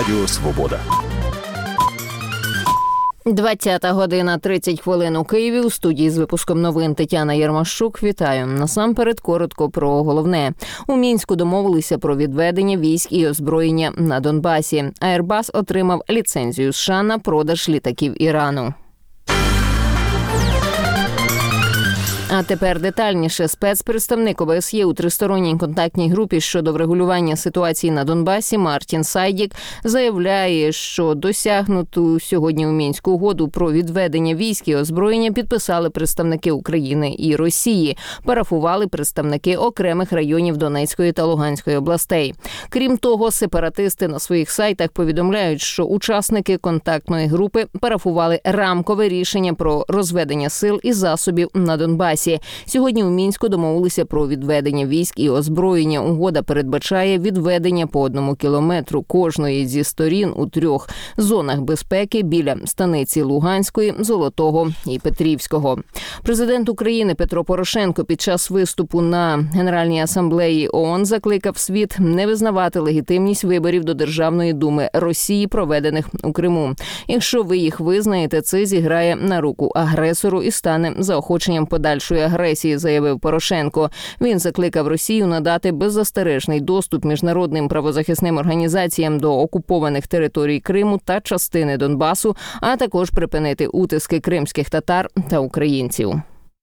Радіо Свобода. 20:30 у Києві. У студії з випуском новин Тетяна Єрмашук. Вітаю. Насамперед коротко про головне. У Мінську домовилися про відведення військ і озброєння на Донбасі. Airbus отримав ліцензію США на продаж літаків Ірану. А тепер детальніше. Спецпредставник ОБСЄ у тристоронній контактній групі щодо врегулювання ситуації на Донбасі Мартін Сайдік заявляє, що досягнуту сьогодні у Мінську угоду про відведення військ і озброєння підписали представники України і Росії, парафували представники окремих районів Донецької та Луганської областей. Крім того, сепаратисти на своїх сайтах повідомляють, що учасники контактної групи парафували рамкове рішення про розведення сил і засобів на Донбасі. Сьогодні у Мінську домовилися про відведення військ і озброєння. Угода передбачає відведення по 1 кілометру кожної зі сторін у 3 зонах безпеки біля станиці Луганської, Золотого і Петрівського. Президент України Петро Порошенко під час виступу на Генеральній асамблеї ООН закликав світ не визнавати легітимність виборів до Державної думи Росії, проведених у Криму. Якщо ви їх визнаєте, це зіграє на руку агресору і стане заохоченням подальшої агресії, заявив Порошенко. Він закликав Росію надати беззастережний доступ міжнародним правозахисним організаціям до окупованих територій Криму та частини Донбасу, а також припинити утиски кримських татар та українців.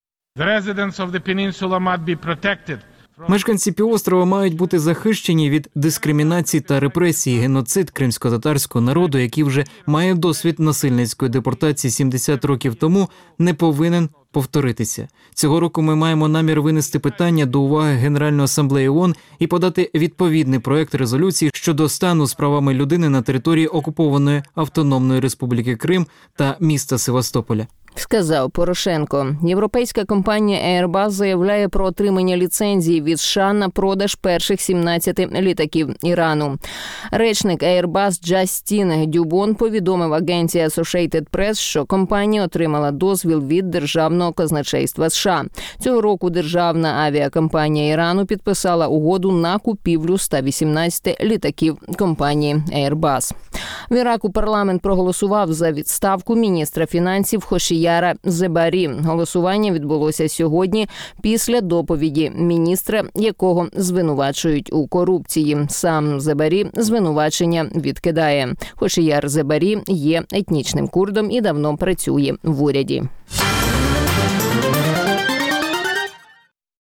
Мешканці півострова мають бути захищені від дискримінації та репресії. Геноцид кримсько-татарського народу, який вже має досвід насильницької депортації 70 років тому, не повинен повторитися. Цього року ми маємо намір винести питання до уваги Генеральної асамблеї ООН і подати відповідний проект резолюції щодо стану з правами людини на території окупованої Автономної Республіки Крим та міста Севастополя. Сказав Порошенко. Європейська компанія Airbus заявляє про отримання ліцензії від США на продаж перших 17 літаків Ірану. Речник Airbus Джастін Дюбон повідомив агенції Associated Press, що компанія отримала дозвіл від Державного казначейства США. Цього року державна авіакомпанія Ірану підписала угоду на купівлю 118 літаків компанії Airbus. В Іраку парламент проголосував за відставку міністра фінансів Хошіяра Зебарі. Голосування відбулося сьогодні після доповіді міністра, якого звинувачують у корупції. Сам Зебарі звинувачення відкидає. Хошіяр Зебарі є етнічним курдом і давно працює в уряді.